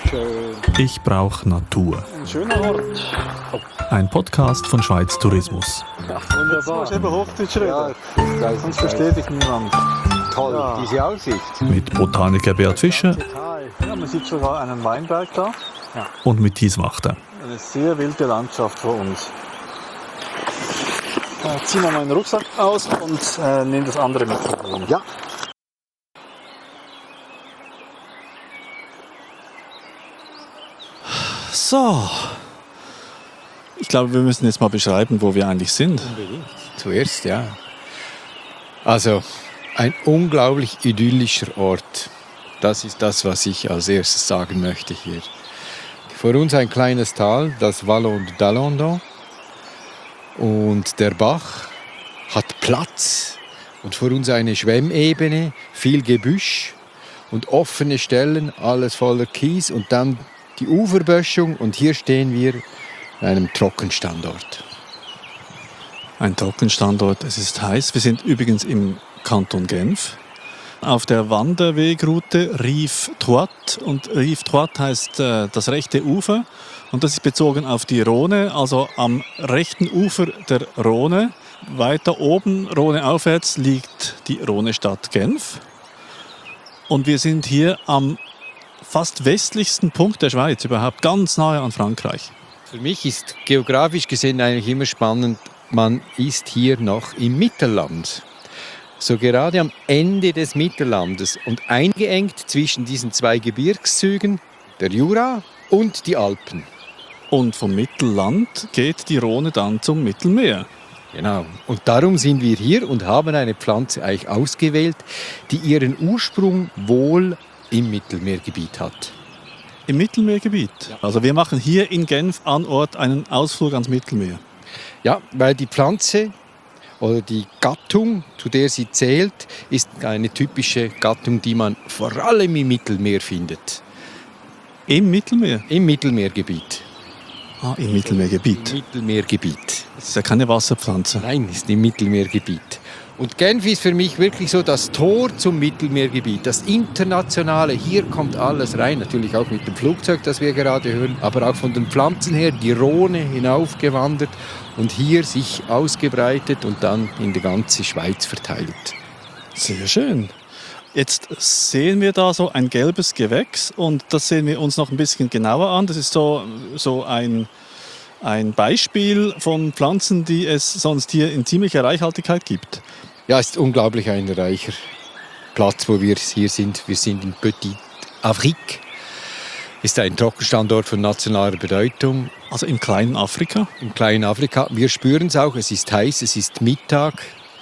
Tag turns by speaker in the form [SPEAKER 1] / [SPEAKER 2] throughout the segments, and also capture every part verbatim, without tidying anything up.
[SPEAKER 1] Schön.
[SPEAKER 2] Ich brauche Natur.
[SPEAKER 1] Ein schöner Ort.
[SPEAKER 2] Ein Podcast von Schweiz Tourismus.
[SPEAKER 1] Ja, wunderbar. Jetzt musst du eben Hochdeutsch reden.
[SPEAKER 3] Ja, das weiß
[SPEAKER 1] Sonst
[SPEAKER 3] ich.
[SPEAKER 1] versteht dich niemand.
[SPEAKER 3] Toll,
[SPEAKER 1] Ja.
[SPEAKER 3] diese Aussicht.
[SPEAKER 2] Mit Botaniker Bert Fischer
[SPEAKER 1] Ja, man sieht sogar einen Weinberg da.
[SPEAKER 2] und mit Thies Wachter.
[SPEAKER 1] Eine sehr wilde Landschaft vor uns. Ich ziehe mal meinen Rucksack aus und äh, nehme das andere mit.
[SPEAKER 3] Ja.
[SPEAKER 4] So, ich glaube, wir müssen jetzt mal beschreiben, wo wir eigentlich sind.
[SPEAKER 3] Zuerst, ja. Also, ein unglaublich idyllischer Ort. Das ist das, was ich als erstes sagen möchte hier. Vor uns ein kleines Tal, das Vallon d'Allandon. Und der Bach hat Platz. Und vor uns eine Schwemmebene, viel Gebüsch und offene Stellen, alles voller Kies. Und dann die Uferböschung. Und hier stehen wir in einem Trockenstandort.
[SPEAKER 4] Ein Trockenstandort, es ist heiß. Wir sind übrigens im Kanton Genf. Auf der Wanderwegroute Rive Droite. Und Rive Droite heißt äh, das rechte Ufer. Und das ist bezogen auf die Rhone, also am rechten Ufer der Rhone. Weiter oben, Rhone aufwärts, liegt die Rhone-Stadt Genf. Und wir sind hier am fast westlichsten Punkt der Schweiz überhaupt, ganz nahe an Frankreich.
[SPEAKER 3] Für mich ist geografisch gesehen eigentlich immer spannend, man ist hier noch im Mittelland. So gerade am Ende des Mittellandes und eingeengt zwischen diesen zwei Gebirgszügen, der Jura und die Alpen.
[SPEAKER 4] Und vom Mittelland geht die Rhone dann zum Mittelmeer.
[SPEAKER 3] Genau. Und darum sind wir hier und haben eine Pflanze eigentlich ausgewählt, die ihren Ursprung wohl im Mittelmeergebiet hat.
[SPEAKER 4] Im Mittelmeergebiet. Also wir machen hier in Genf an Ort einen Ausflug ans Mittelmeer.
[SPEAKER 3] Ja, weil die Pflanze oder die Gattung, zu der sie zählt, ist eine typische Gattung, die man vor allem im Mittelmeer findet.
[SPEAKER 4] Im Mittelmeer?
[SPEAKER 3] Im Mittelmeergebiet.
[SPEAKER 4] Ah, im Mittelmeergebiet.
[SPEAKER 3] Im Mittelmeergebiet.
[SPEAKER 4] Das ist ja keine Wasserpflanze.
[SPEAKER 3] Nein, ist im Mittelmeergebiet. Und Genf ist für mich wirklich so das Tor zum Mittelmeergebiet, das Internationale. Hier kommt alles rein, natürlich auch mit dem Flugzeug, das wir gerade hören, aber auch von den Pflanzen her, die Rhone hinaufgewandert und hier sich ausgebreitet und dann in die ganze Schweiz verteilt.
[SPEAKER 4] Sehr schön. Jetzt sehen wir da so ein gelbes Gewächs und das sehen wir uns noch ein bisschen genauer an. Das ist so, so ein, ein Beispiel von Pflanzen, die es sonst hier in ziemlicher Reichhaltigkeit gibt.
[SPEAKER 3] Ja, es ist unglaublich ein reicher Platz, wo wir hier sind. Wir sind in Petite Afrique. Ist ein Trockenstandort von nationaler Bedeutung.
[SPEAKER 4] Also im kleinen Afrika?
[SPEAKER 3] Im kleinen Afrika. Wir spüren es auch, es ist heiß, es ist Mittag.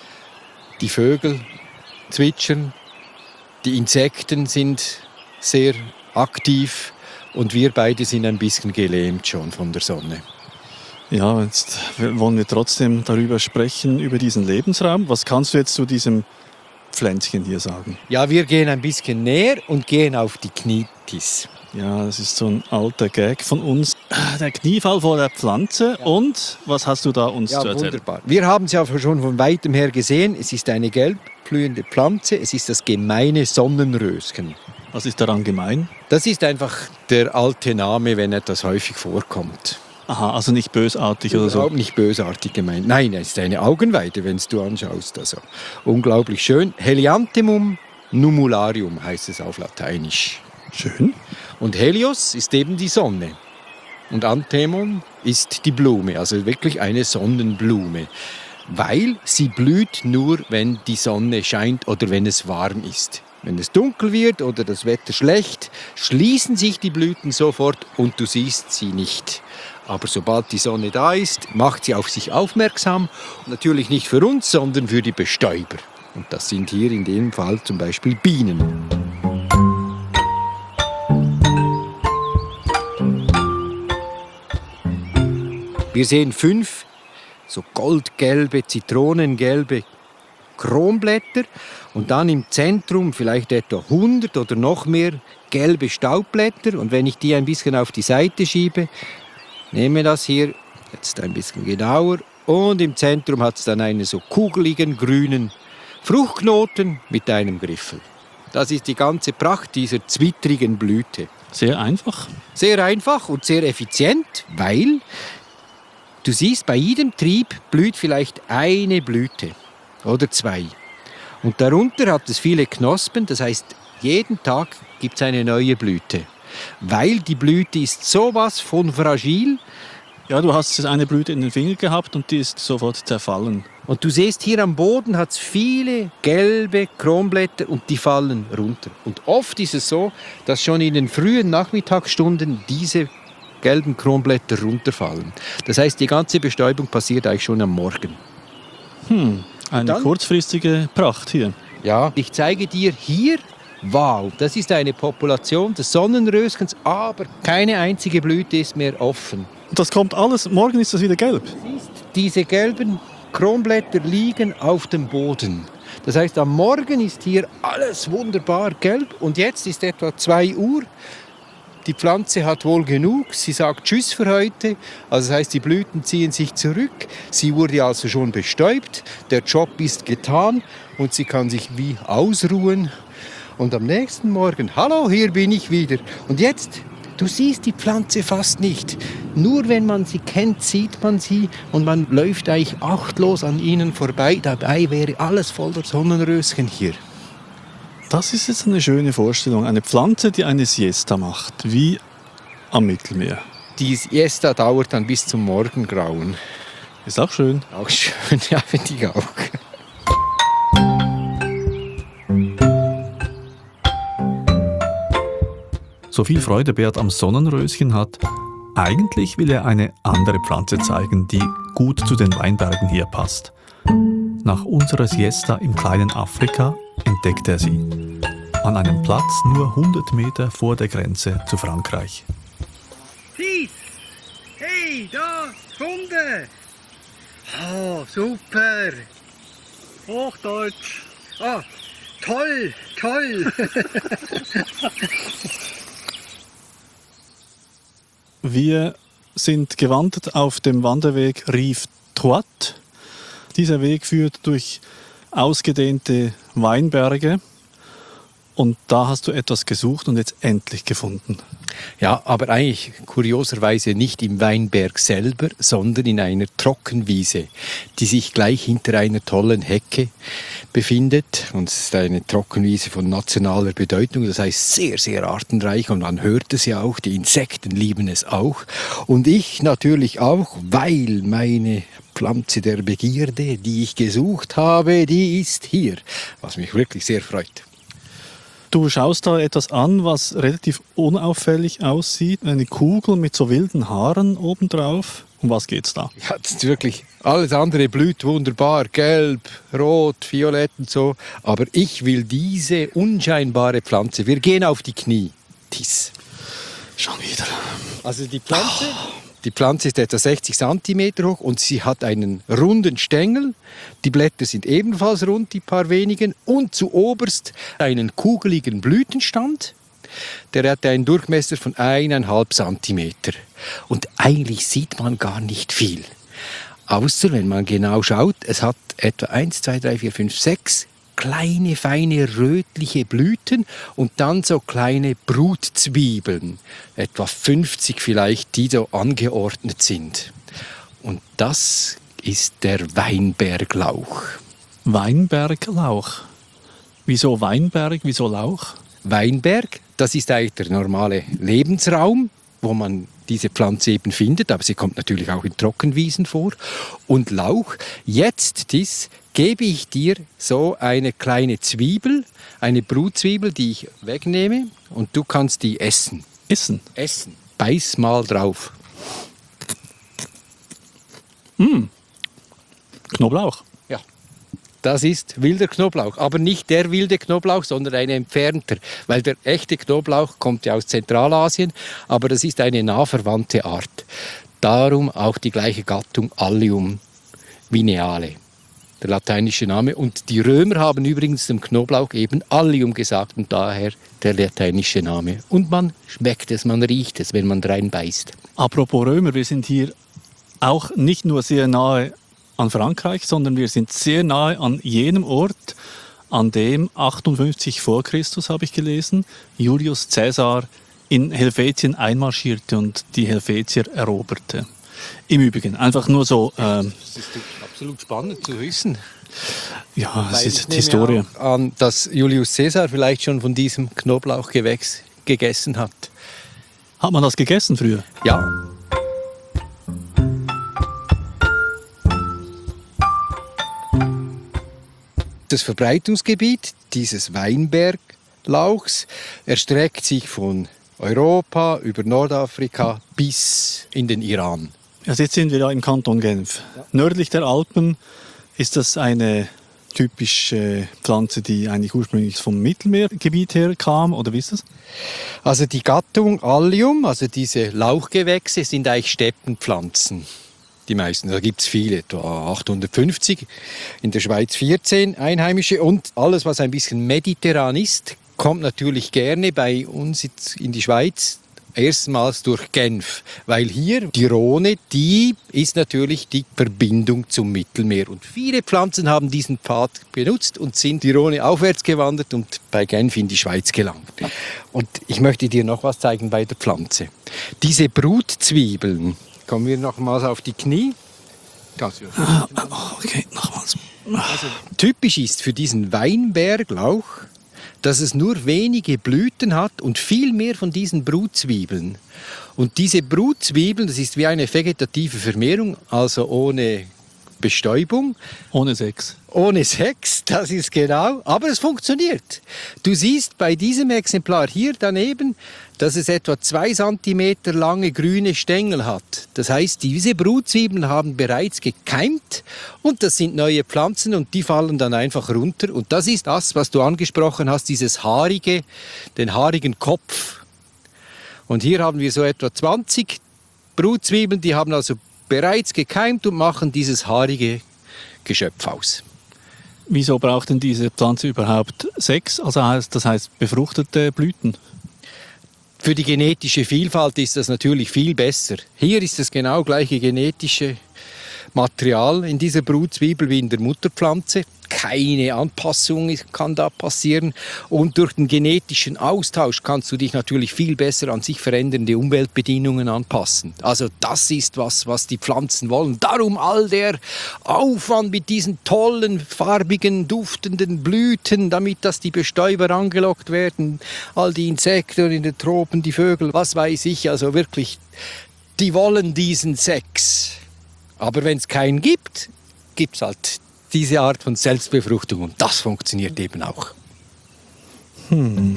[SPEAKER 3] Die Vögel zwitschern, die Insekten sind sehr aktiv und wir beide sind ein bisschen gelähmt schon von der Sonne.
[SPEAKER 4] Ja, jetzt wollen wir trotzdem darüber sprechen, über diesen Lebensraum. Was kannst du jetzt zu diesem Pflänzchen hier sagen?
[SPEAKER 3] Ja, wir gehen ein bisschen näher und gehen auf die Knitis.
[SPEAKER 4] Ja, das ist so ein alter Gag von uns. Der Kniefall vor der Pflanze. Ja. Und was hast du da uns
[SPEAKER 3] ja,
[SPEAKER 4] zu erzählen?
[SPEAKER 3] Wunderbar. Wir haben es ja schon von weitem her gesehen. Es ist eine gelb blühende Pflanze. Es ist das gemeine Sonnenröschen.
[SPEAKER 4] Was ist daran gemein?
[SPEAKER 3] Das ist einfach der alte Name, wenn etwas häufig vorkommt.
[SPEAKER 4] Aha, also nicht bösartig oder so?
[SPEAKER 3] Überhaupt nicht bösartig gemeint. Nein, es ist eine Augenweide, wenn du anschaust. Also, unglaublich schön. Helianthemum numularium heißt es auf Lateinisch.
[SPEAKER 4] Schön.
[SPEAKER 3] Und Helios ist eben die Sonne. Und Anthemum ist die Blume, also wirklich eine Sonnenblume. Weil sie blüht nur, wenn die Sonne scheint oder wenn es warm ist. Wenn es dunkel wird oder das Wetter schlecht, schließen sich die Blüten sofort und du siehst sie nicht. Aber sobald die Sonne da ist, macht sie auf sich aufmerksam. Natürlich nicht für uns, sondern für die Bestäuber. Und das sind hier in dem Fall zum Beispiel Bienen. Wir sehen fünf so goldgelbe, zitronengelbe Kronblätter und dann im Zentrum vielleicht etwa hundert oder noch mehr gelbe Staubblätter. Und wenn ich die ein bisschen auf die Seite schiebe, nehme das hier jetzt ein bisschen genauer und im Zentrum hat es dann einen so kugeligen grünen Fruchtknoten mit einem Griffel. Das ist die ganze Pracht dieser zwittrigen Blüte.
[SPEAKER 4] Sehr einfach.
[SPEAKER 3] Sehr einfach und sehr effizient, weil du siehst, bei jedem Trieb blüht vielleicht eine Blüte oder zwei. Und darunter hat es viele Knospen, das heißt, jeden Tag gibt es eine neue Blüte. Weil die Blüte ist sowas von fragil.
[SPEAKER 4] Ja, du hast eine Blüte in den Finger gehabt und die ist sofort zerfallen.
[SPEAKER 3] Und du siehst, hier am Boden hat es viele gelbe Kronblätter und die fallen runter. Und oft ist es so, dass schon in den frühen Nachmittagsstunden diese gelben Kronblätter runterfallen. Das heißt, die ganze Bestäubung passiert eigentlich schon am Morgen.
[SPEAKER 4] Hm, eine
[SPEAKER 3] Dann?
[SPEAKER 4] kurzfristige Pracht hier.
[SPEAKER 3] Ja, ich zeige dir hier, wow, das ist eine Population des Sonnenröschens, aber keine einzige Blüte ist mehr offen.
[SPEAKER 4] Das kommt alles, morgen ist das wieder gelb.
[SPEAKER 3] Diese gelben Kronblätter liegen auf dem Boden. Das heißt, am Morgen ist hier alles wunderbar gelb und jetzt ist etwa zwei Uhr. Die Pflanze hat wohl genug, sie sagt Tschüss für heute. Also das heißt, die Blüten ziehen sich zurück. Sie wurde also schon bestäubt, der Job ist getan und sie kann sich wie ausruhen. Und am nächsten Morgen, hallo, hier bin ich wieder. Und jetzt, du siehst die Pflanze fast nicht. Nur wenn man sie kennt, sieht man sie und man läuft eigentlich achtlos an ihnen vorbei. Dabei wäre alles voller Sonnenröschen hier.
[SPEAKER 4] Das ist jetzt eine schöne Vorstellung. Eine Pflanze, die eine Siesta macht, wie am Mittelmeer.
[SPEAKER 3] Die Siesta dauert dann bis zum Morgengrauen.
[SPEAKER 4] Ist auch schön.
[SPEAKER 3] Auch schön, ja, finde ich auch.
[SPEAKER 2] So viel Freude Bert am Sonnenröschen hat, eigentlich will er eine andere Pflanze zeigen, die gut zu den Weinbergen hier passt. Nach unserer Siesta im kleinen Afrika entdeckt er sie. An einem Platz nur hundert Meter vor der Grenze zu Frankreich.
[SPEAKER 3] Peace! Hey, da, Kunde! Oh, super!
[SPEAKER 1] Hochdeutsch.
[SPEAKER 3] Ah, toll, toll!
[SPEAKER 4] Wir sind gewandert auf dem Wanderweg Rive Droite. Dieser Weg führt durch ausgedehnte Weinberge. Und da hast du etwas gesucht und jetzt endlich gefunden.
[SPEAKER 3] Ja, aber eigentlich kurioserweise nicht im Weinberg selber, sondern in einer Trockenwiese, die sich gleich hinter einer tollen Hecke befindet. Und es ist eine Trockenwiese von nationaler Bedeutung, das heißt sehr, sehr artenreich. Und man hört es ja auch, die Insekten lieben es auch. Und ich natürlich auch, weil meine Pflanze der Begierde, die ich gesucht habe, die ist hier, was mich wirklich sehr freut.
[SPEAKER 4] Du schaust da etwas an, was relativ unauffällig aussieht. Eine Kugel mit so wilden Haaren obendrauf. Um was geht's da?
[SPEAKER 3] Ja, das ist wirklich, alles andere blüht wunderbar, gelb, rot, violett und so. Aber ich will diese unscheinbare Pflanze. Wir gehen auf die Knie. Dies.
[SPEAKER 4] Schon wieder.
[SPEAKER 3] Also die Pflanze, die Pflanze ist etwa sechzig Zentimeter hoch und sie hat einen runden Stängel. Die Blätter sind ebenfalls rund, die paar wenigen. Und zu oberst einen kugeligen Blütenstand. Der hat einen Durchmesser von eineinhalb Zentimeter. Und eigentlich sieht man gar nicht viel. Außer wenn man genau schaut, es hat etwa eins, zwei, drei, vier, fünf, sechs kleine, feine, rötliche Blüten und dann so kleine Brutzwiebeln, etwa fünfzig vielleicht, die so angeordnet sind. Und das ist der Weinberglauch.
[SPEAKER 4] Weinberglauch. Wieso Weinberg, wieso Lauch?
[SPEAKER 3] Weinberg, das ist eigentlich der normale Lebensraum, wo man diese Pflanze eben findet, aber sie kommt natürlich auch in Trockenwiesen vor. Und Lauch, jetzt dies, gebe ich dir so eine kleine Zwiebel, eine Brutzwiebel, die ich wegnehme und du kannst die essen.
[SPEAKER 4] Essen?
[SPEAKER 3] Essen. Beiß mal drauf.
[SPEAKER 4] Mm. Knoblauch.
[SPEAKER 3] Ja, das ist wilder Knoblauch, aber nicht der wilde Knoblauch, sondern ein entfernter, weil der echte Knoblauch kommt ja aus Zentralasien, aber das ist eine nah verwandte Art. Darum auch die gleiche Gattung Allium vineale, der lateinische Name. Und die Römer haben übrigens dem Knoblauch eben Allium gesagt und daher der lateinische Name. Und man schmeckt es, man riecht es, wenn man reinbeißt.
[SPEAKER 4] Apropos Römer, wir sind hier auch nicht nur sehr nahe an Frankreich, sondern wir sind sehr nahe an jenem Ort, an dem achtundfünfzig vor Christus, habe ich gelesen, Julius Caesar in Helvetien einmarschierte und die Helvetier eroberte. Im Übrigen, einfach nur so... Ähm,
[SPEAKER 3] Das ist absolut spannend zu wissen.
[SPEAKER 4] ja, es
[SPEAKER 3] Weil
[SPEAKER 4] ist
[SPEAKER 3] ich
[SPEAKER 4] die
[SPEAKER 3] nehme
[SPEAKER 4] Historie.
[SPEAKER 3] auch an, dass Julius Caesar vielleicht schon von diesem Knoblauchgewächs gegessen hat.
[SPEAKER 4] Hat man das gegessen früher?
[SPEAKER 3] Ja. Das Verbreitungsgebiet dieses Weinberglauchs erstreckt sich von Europa über Nordafrika bis in den Iran.
[SPEAKER 4] Also jetzt sind wir da im Kanton Genf. Nördlich der Alpen ist das eine typische Pflanze, die eigentlich ursprünglich vom Mittelmeergebiet her kam, oder wie ist das?
[SPEAKER 3] Also die Gattung Allium, also diese Lauchgewächse, sind eigentlich Steppenpflanzen. Die meisten, da gibt es viele, etwa achthundertfünfzig, in der Schweiz vierzehn einheimische, und alles, was ein bisschen mediterran ist, kommt natürlich gerne bei uns in die Schweiz, erstmals durch Genf, weil hier die Rhone, die ist natürlich die Verbindung zum Mittelmeer, und viele Pflanzen haben diesen Pfad benutzt und sind die Rhone aufwärts gewandert und bei Genf in die Schweiz gelangt. Und ich möchte dir noch was zeigen bei der Pflanze. Diese Brutzwiebeln, kommen wir nochmals auf die Knie. Ganz
[SPEAKER 4] Ah, okay, nochmals.
[SPEAKER 3] also, typisch ist für diesen Weinberglauch, dass es nur wenige Blüten hat und viel mehr von diesen Brutzwiebeln. Und diese Brutzwiebeln, das ist wie eine vegetative Vermehrung, also ohne Bestäubung,
[SPEAKER 4] Ohne Sex.
[SPEAKER 3] ohne Sex, das ist genau, aber es funktioniert. Du siehst bei diesem Exemplar hier daneben, dass es etwa zwei Zentimeter lange grüne Stängel hat. Das heißt, diese Brutzwiebeln haben bereits gekeimt und das sind neue Pflanzen und die fallen dann einfach runter. Und das ist das, was du angesprochen hast, dieses haarige, den haarigen Kopf. Und hier haben wir so etwa zwanzig Brutzwiebeln, die haben also bereits gekeimt und machen dieses haarige Geschöpf aus.
[SPEAKER 4] Wieso braucht denn diese Pflanze überhaupt Sex? Also heißt, das heißt befruchtete Blüten?
[SPEAKER 3] Für die genetische Vielfalt ist das natürlich viel besser. Hier ist das genau gleiche genetische Material in dieser Brutzwiebel wie in der Mutterpflanze. Keine Anpassung kann da passieren. Und durch den genetischen Austausch kannst du dich natürlich viel besser an sich verändernde Umweltbedingungen anpassen. Also das ist was, was die Pflanzen wollen. Darum all der Aufwand mit diesen tollen, farbigen, duftenden Blüten, damit dass die Bestäuber angelockt werden. All die Insekten in den Tropen, die Vögel, was weiß ich. Also wirklich, die wollen diesen Sex. Aber wenn es keinen gibt, gibt es halt diese Art von Selbstbefruchtung und das funktioniert eben auch.
[SPEAKER 4] Hm.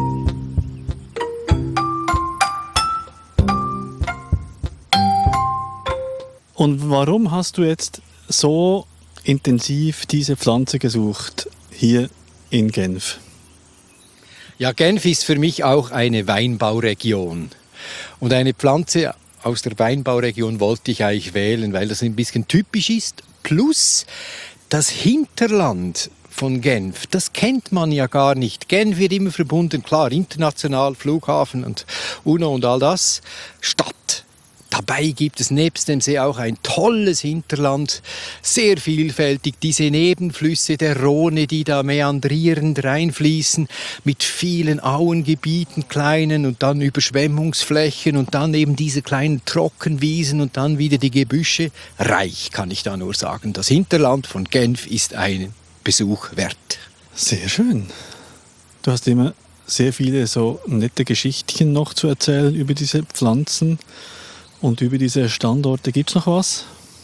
[SPEAKER 4] Und warum hast du jetzt so intensiv diese Pflanze gesucht hier in Genf?
[SPEAKER 3] Ja, Genf ist für mich auch eine Weinbauregion. Und eine Pflanze aus der Weinbauregion wollte ich eigentlich wählen, weil das ein bisschen typisch ist. Plus das Hinterland von Genf, das kennt man ja gar nicht. Genf wird immer verbunden, klar, international, Flughafen und UNO und all das, Stadt. Dabei gibt es nebst dem See auch ein tolles Hinterland, sehr vielfältig. Diese Nebenflüsse der Rhone, die da meandrierend reinfließen, mit vielen Auengebieten, kleinen und dann Überschwemmungsflächen und dann eben diese kleinen Trockenwiesen und dann wieder die Gebüsche. Reich, kann ich da nur sagen. Das Hinterland von Genf ist einen Besuch wert.
[SPEAKER 4] Sehr schön. Du hast immer sehr viele so nette Geschichtchen noch zu erzählen über diese Pflanzen. Und über diese Standorte gibt es noch was?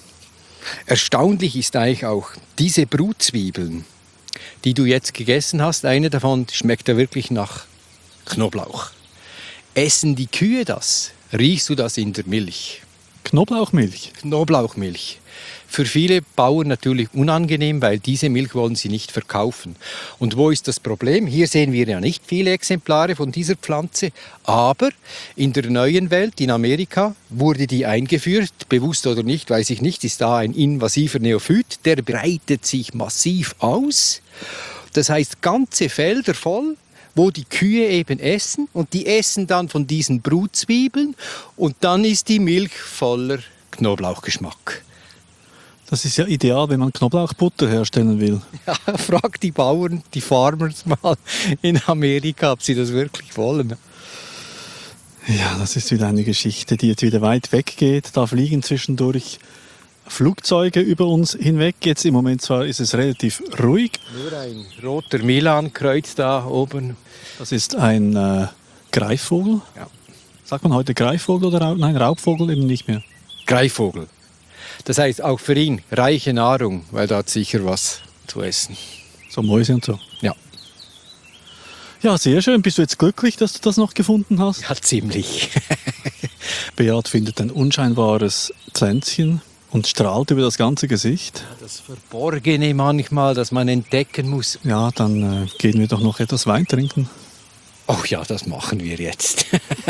[SPEAKER 3] Erstaunlich ist eigentlich auch diese Brutzwiebeln, die du jetzt gegessen hast. Eine davon schmeckt ja wirklich nach Knoblauch. Essen die Kühe das? Riechst du das in der Milch?
[SPEAKER 4] Knoblauchmilch?
[SPEAKER 3] Knoblauchmilch. Für viele Bauern natürlich unangenehm, weil diese Milch wollen sie nicht verkaufen. Und wo ist das Problem? Hier sehen wir ja nicht viele Exemplare von dieser Pflanze, aber in der neuen Welt, in Amerika, wurde die eingeführt, bewusst oder nicht, weiß ich nicht, ist da ein invasiver Neophyt, der breitet sich massiv aus. Das heißt, ganze Felder voll, wo die Kühe eben essen und die essen dann von diesen Brutzwiebeln und dann ist die Milch voller Knoblauchgeschmack.
[SPEAKER 4] Das ist ja ideal, wenn man Knoblauchbutter herstellen will.
[SPEAKER 3] Ja, frag die Bauern, die Farmers mal in Amerika, ob sie das wirklich wollen.
[SPEAKER 4] Ja, das ist wieder eine Geschichte, die jetzt wieder weit weg geht. Da fliegen zwischendurch Flugzeuge über uns hinweg. Jetzt im Moment zwar ist es relativ ruhig.
[SPEAKER 3] Nur ein roter Milan-Kreuz da oben.
[SPEAKER 4] Das ist ein äh, Greifvogel.
[SPEAKER 3] Ja.
[SPEAKER 4] Sagt man heute Greifvogel oder Raub? Nein, Raubvogel eben nicht mehr.
[SPEAKER 3] Greifvogel. Das heißt auch für ihn reiche Nahrung, weil da hat sicher was zu essen.
[SPEAKER 4] So Mäuse und so.
[SPEAKER 3] Ja.
[SPEAKER 4] Ja, sehr schön. Bist du jetzt glücklich, dass du das noch gefunden hast?
[SPEAKER 3] Ja, ziemlich.
[SPEAKER 4] Beat findet ein unscheinbares Pflänzchen und strahlt über das ganze Gesicht.
[SPEAKER 3] Das Verborgene manchmal, das man entdecken muss.
[SPEAKER 4] Ja, dann äh, gehen wir doch noch etwas Wein trinken.
[SPEAKER 3] Ach ja, das machen wir jetzt.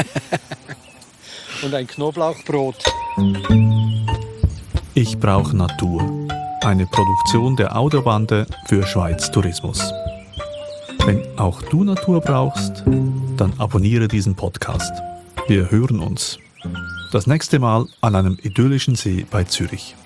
[SPEAKER 3] Und ein Knoblauchbrot.
[SPEAKER 2] Ich brauche Natur. Eine Produktion der Audiobande für Schweiz Tourismus. Wenn auch du Natur brauchst, dann abonniere diesen Podcast. Wir hören uns. Das nächste Mal an einem idyllischen See bei Zürich.